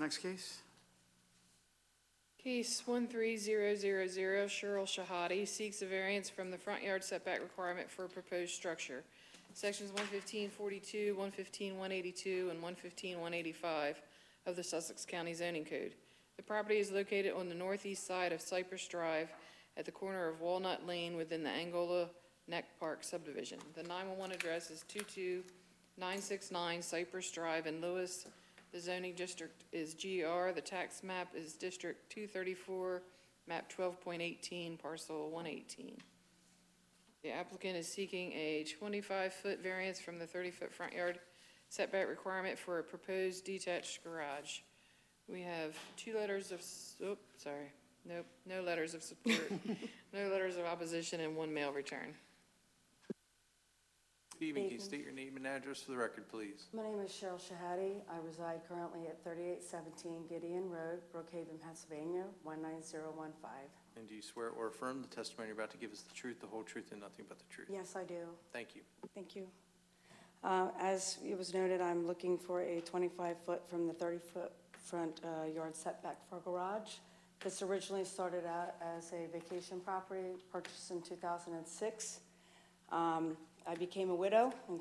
Next case. Case 13000, Cheryl Shahadi seeks a variance from the front yard setback requirement for a proposed structure. Sections 115.42, 115.182, and 115.185 of the Sussex County Zoning Code. The property is located on the northeast side of Cypress Drive at the corner of Walnut Lane within the Angola Neck Park subdivision. The 911 address is 22969 Cypress Drive in Lewis. The zoning district is GR. The tax map is District 234, map 12.18, parcel 118. The applicant is seeking a 25-foot variance from the 30-foot front yard setback requirement for a proposed detached garage. We have two letters of, no letters of support, no letters of opposition, and one mail return. Good evening. Can you state your name and address for the record, please? My name is Cheryl Shahadi. I reside currently at 3817 Gideon Road, Brookhaven, Pennsylvania, 19015. And do you swear or affirm the testimony you're about to give is the truth, the whole truth, and nothing but the truth? Yes, I do. Thank you. Thank you. As it was noted, I'm looking for a 25-foot from the 30-foot front yard setback for a garage. This originally started out as a vacation property purchased in 2006. I became a widow in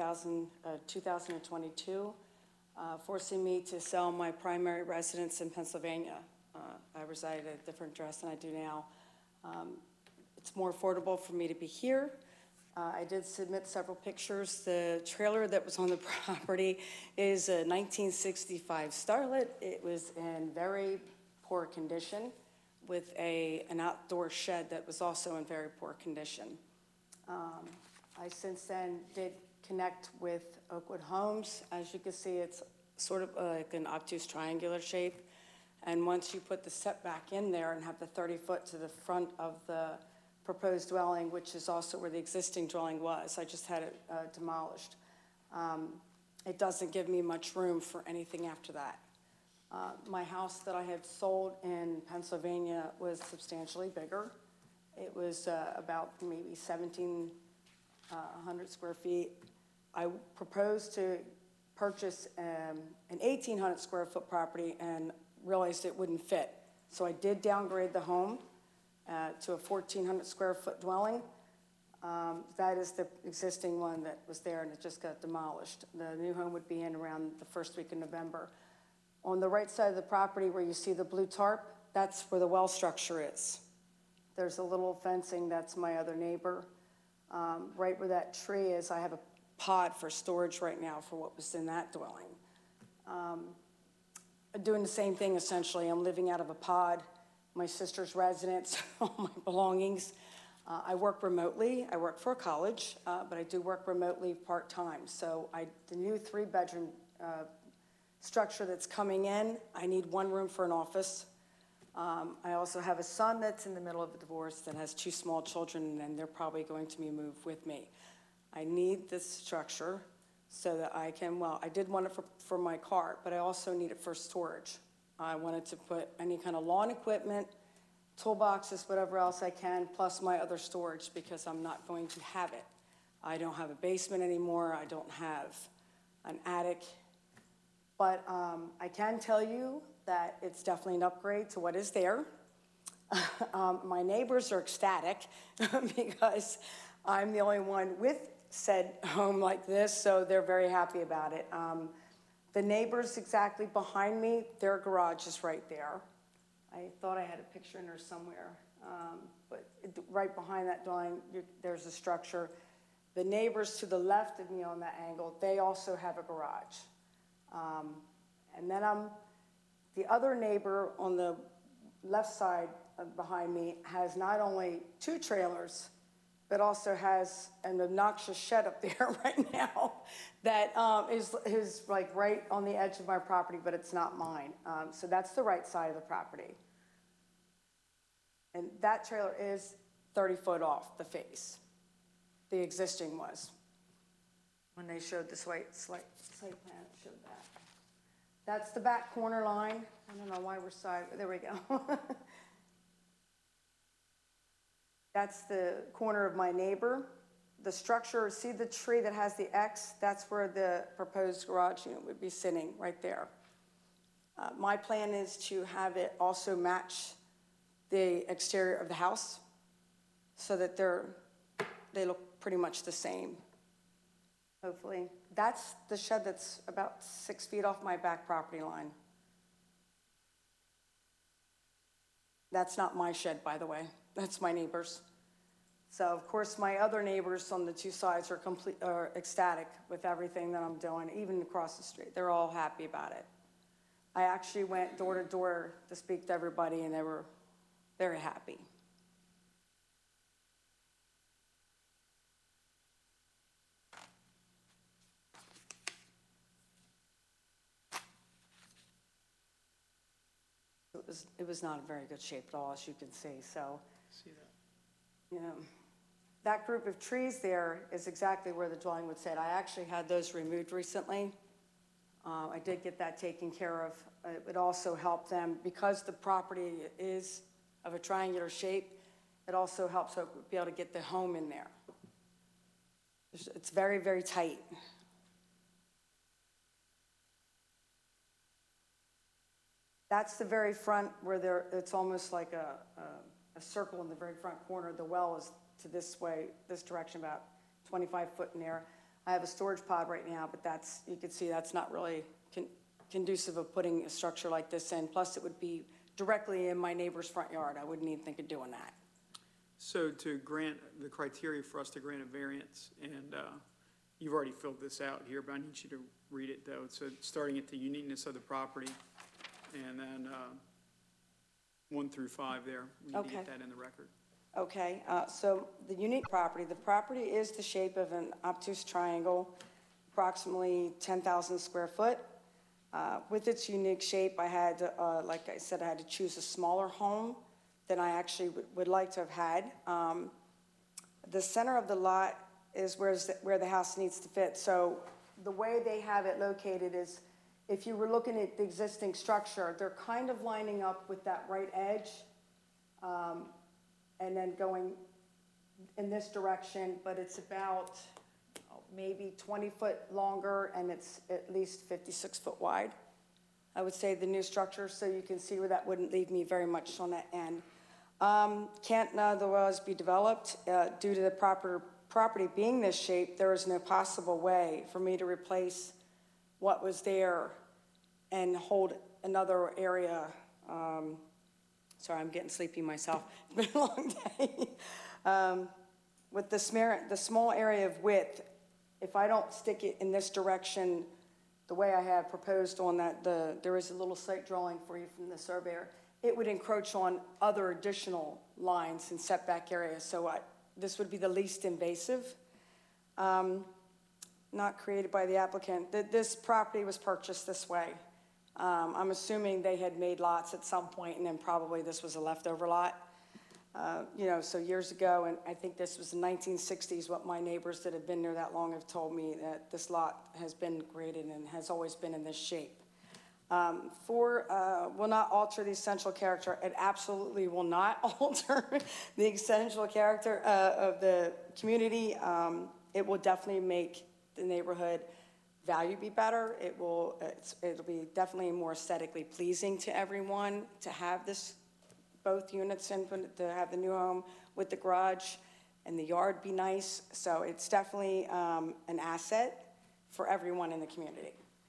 2022, forcing me to sell my primary residence in Pennsylvania. I reside at a different address than I do now. It's more affordable for me to be here. I did submit several pictures. The trailer that was on the property is a 1965 Starlet. It was in very poor condition with an outdoor shed that was also in very poor condition. I since then did connect with Oakwood Homes. As you can see, it's sort of like an obtuse triangular shape. And once you put the setback in there and have the 30-foot to the front of the proposed dwelling, which is also where the existing dwelling was, I just had it demolished. It doesn't give me much room for anything after that. My house that I had sold in Pennsylvania was substantially bigger. It was about maybe 1,700 square feet. I proposed to purchase an 1,800 square foot property and realized it wouldn't fit. So I did downgrade the home to a 1,400 square foot dwelling. That is the existing one that was there, and it just got demolished. The new home would be in around the first week of November. On the right side of the property where you see the blue tarp, that's where the well structure is. There's a little fencing, that's my other neighbor. Right where that tree is, I have a pod for storage right now for what was in that dwelling. Doing the same thing essentially. I'm living out of a pod, my sister's residence, all my belongings. I work remotely. I work for a college, but I do work remotely part-time. So the new 3-bedroom structure that's coming in, I need one room for an office. I also have a son that's in the middle of a divorce that has 2 small children, and they're probably going to be moved with me. I need this structure so that I can, well, I did want it for my car, but I also need it for storage. I wanted to put any kind of lawn equipment, toolboxes, whatever else I can, plus my other storage, because I'm not going to have it. I don't have a basement anymore. I don't have an attic. But I can tell you that it's definitely an upgrade to what is there. My neighbors are ecstatic because I'm the only one with said home like this, so they're very happy about it. The neighbors exactly behind me, their garage is right there. I thought I had a picture in there somewhere, but right behind that dwelling, there's a structure. The neighbors to the left of me on that angle, they also have a garage. And then the other neighbor on the left side behind me has not only 2 trailers, but also has an obnoxious shed up there right now that is like right on the edge of my property, but it's not mine. So that's the right side of the property. And that trailer is 30 foot off the face. The existing was. When they showed the site plan, it showed that. That's the back corner line. I don't know why we're side, there we go. That's the corner of my neighbor. The structure, see the tree that has the X? That's where the proposed garage unit would be sitting, right there. My plan is to have it also match the exterior of the house so that they look pretty much the same, hopefully. That's the shed that's about 6 feet off my back property line. That's not my shed, by the way. That's my neighbor's. So, of course, my other neighbors on the two sides are ecstatic with everything that I'm doing, even across the street. They're all happy about it. I actually went door to door to speak to everybody, and they were very happy. It was not in very good shape at all, as you can see. So, See that? you know, that group of trees there is exactly where the dwelling would sit. I actually had those removed recently. I did get that taken care of. It would also help them, because the property is of a triangular shape, it also helps be able to get the home in there. It's very, very tight. That's the very front where it's almost like a circle in the very front corner. The well is to this way, this direction, about 25 foot in there. I have a storage pod right now, but you can see that's not really conducive of putting a structure like this in. Plus, it would be directly in my neighbor's front yard. I wouldn't even think of doing that. So to grant the criteria for us to grant a variance, and you've already filled this out here, but I need you to read it though. So starting at the uniqueness of the property, and then 1 through 5 there. We need to get that in the record. Okay, so the unique property, the property is the shape of an obtuse triangle, approximately 10,000 square foot. With its unique shape, I had, like I said, I had to choose a smaller home than I actually would like to have had. The center of the lot is where the house needs to fit. So the way they have it located is, if you were looking at the existing structure, they're kind of lining up with that right edge, and then going in this direction, but it's about maybe 20 foot longer, and it's at least 56 foot wide. I would say the new structure, so you can see where that wouldn't leave me very much on that end. Can't otherwise be developed due to the property being this shape. There is no possible way for me to replace what was there and hold another area. Sorry, I'm getting sleepy myself. It's been a long day. With the small area of width, if I don't stick it in this direction, the way I have proposed on that, there is a little site drawing for you from the surveyor, it would encroach on other additional lines and setback areas. So this would be the least invasive. Not created by the applicant. This property was purchased this way. I'm assuming they had made lots at some point, and then probably this was a leftover lot. So years ago, and I think this was the 1960s, what my neighbors that have been there that long have told me, that this lot has been graded and has always been in this shape. Will not alter the essential character. It absolutely will not alter the essential character of the community. It will definitely make the neighborhood value be better. It'll be definitely more aesthetically pleasing to everyone to have both units and to have the new home with the garage and the yard be nice. So it's definitely an asset for everyone in the community.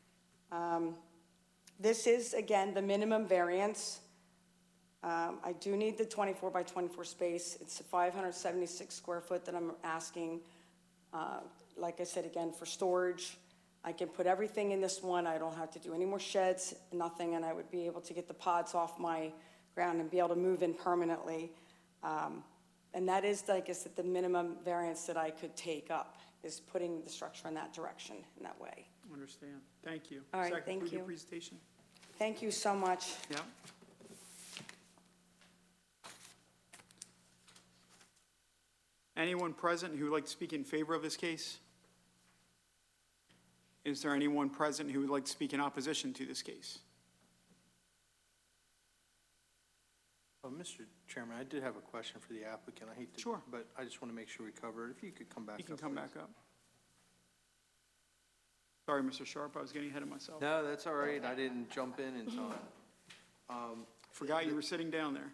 This is, again, the minimum variance. I do need the 24 by 24 space. It's a 576 square foot that I'm asking. Like I said, again, for storage. I can put everything in this one. I don't have to do any more sheds, nothing, and I would be able to get the pods off my ground and be able to move in permanently. And that is, like I said, the minimum variance that I could take up, is putting the structure in that direction, in that way. Understand. Thank you. All right, Does that thank conclude your you. presentation? Thank you so much. Yeah. Anyone present who would like to speak in favor of this case? Is there anyone present who would like to speak in opposition to this case? Mr. Chairman, I did have a question for the applicant. I hate to, Sure. but I just want to make sure we cover it. If you could come back up. You can come please. back up. Sorry, Mr. Sharp, I was getting ahead of myself. No, that's all right. I didn't jump in time. Forgot you were sitting down there.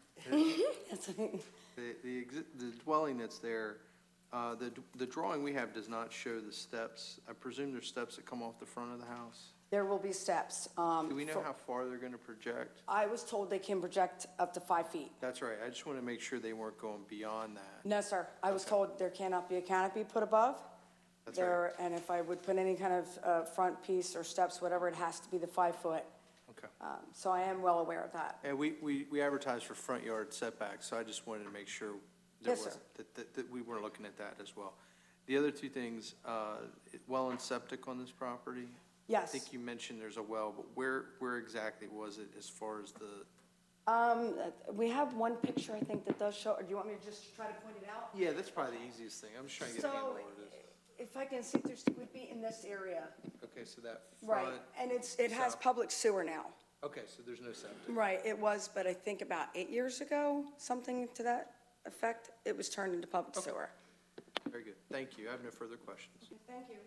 The dwelling that's there, the drawing we have does not show the steps. I presume there's steps that come off the front of the house. There will be steps. Do we know how far they're going to project? I was told they can project up to 5 feet. That's right. I just want to make sure they weren't going beyond that. No, sir. I was Okay. told there cannot be a canopy put above. That's right. There, and if I would put any kind of front piece or steps, whatever, it has to be the 5 foot. Okay. So I am well aware of that. And we advertised for front yard setbacks, so I just wanted to make sure Yes, sir. that we weren't looking at that as well. The other two things, well and septic on this property? I Yes. think you mentioned there's a well, but where exactly was it as far as the? We have one picture, I think, that does show, or do you want me to just try to point it out? Yeah, that's probably the easiest thing. I'm just trying to get a handle So, on what it is. if I can see, there's, would be in this area. Okay, so that Right, front, and it has south. public sewer now. okay, so there's no septic. Right, it was, but I think about 8 years ago, something to that effect, it was turned into public Okay. sewer. Very good. Thank you. I have no further questions. Thank you.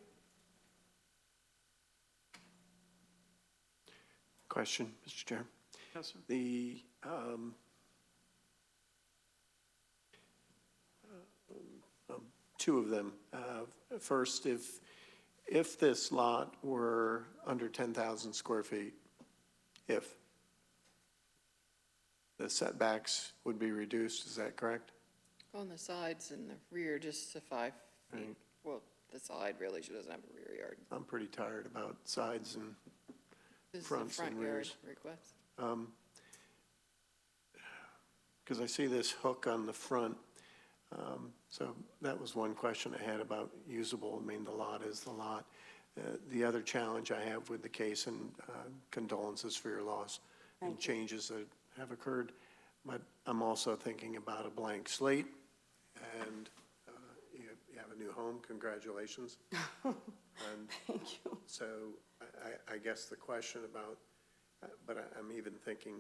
Question, Mr. Chair. Yes, sir. The, two of them. First, if this lot were under 10,000 square feet, if the setbacks would be reduced, is that correct? On the sides and the rear, just to 5 feet. Right. Well, the side really, she doesn't have a rear yard. I'm pretty tired about sides and, This is the Fronts and front yard rears. request. because I see this hook on the front. So that was one question I had about usable. I mean, the lot is the lot. The other challenge I have with the case, and condolences for your loss and Thank you. changes that have occurred, but I'm also thinking about a blank slate, and you have a new home, congratulations. And Thank you. so I guess the question about, but I'm even thinking,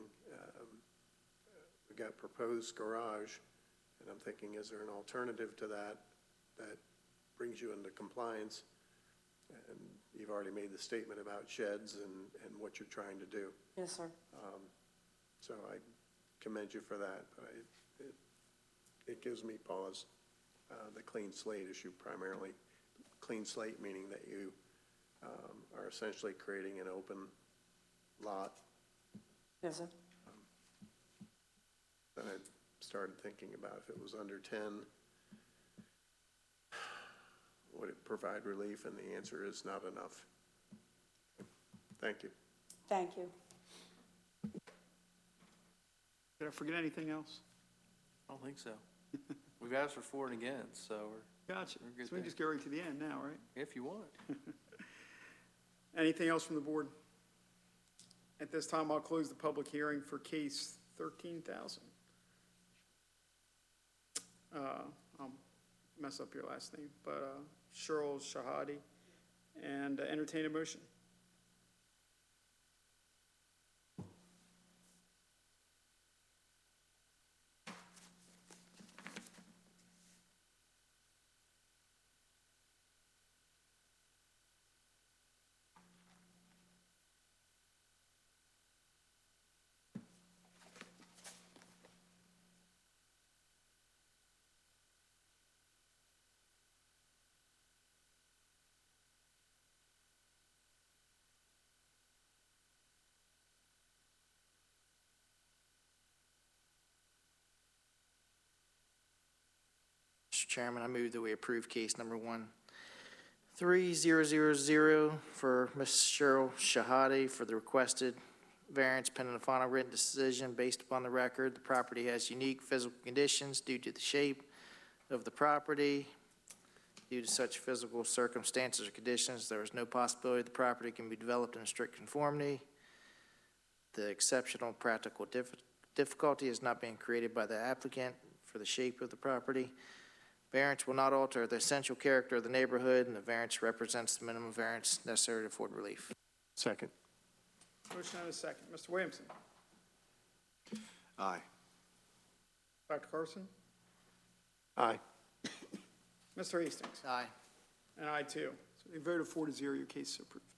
we got proposed garage, and I'm thinking, is there an alternative to that that brings you into compliance? And you've already made the statement about sheds and what you're trying to do. Yes, sir. So I commend you for that, but it gives me pause. The clean slate issue primarily. Clean slate meaning that you are essentially creating an open lot. Yes, sir. Then I started thinking about if it was under 10, would it provide relief? And the answer is not enough. Thank you. Thank you. Did I forget anything else? I don't think so. We've asked for it again, so Gotcha. We're good So we there. just go right to the end now, right? if you want. Anything else from the board? At this time, I'll close the public hearing for case 13,000. I'll mess up your last name, but Cheryl Shahadi, and entertain a motion. Mr. Chairman, I move that we approve case number 13000 for Ms. Cheryl Shahadi for the requested variance pending a final written decision based upon the record. The property has unique physical conditions due to the shape of the property. Due to such physical circumstances or conditions, there is no possibility the property can be developed in strict conformity. The exceptional practical difficulty is not being created by the applicant for the shape of the property. Variance will not alter the essential character of the neighborhood, and the variance represents the minimum variance necessary to afford relief. Second. Motion and a second. Mr. Williamson. Aye. Dr. Carson. Aye. Mr. Hastings. Aye. And I too. So a vote of 4-0, your case is approved.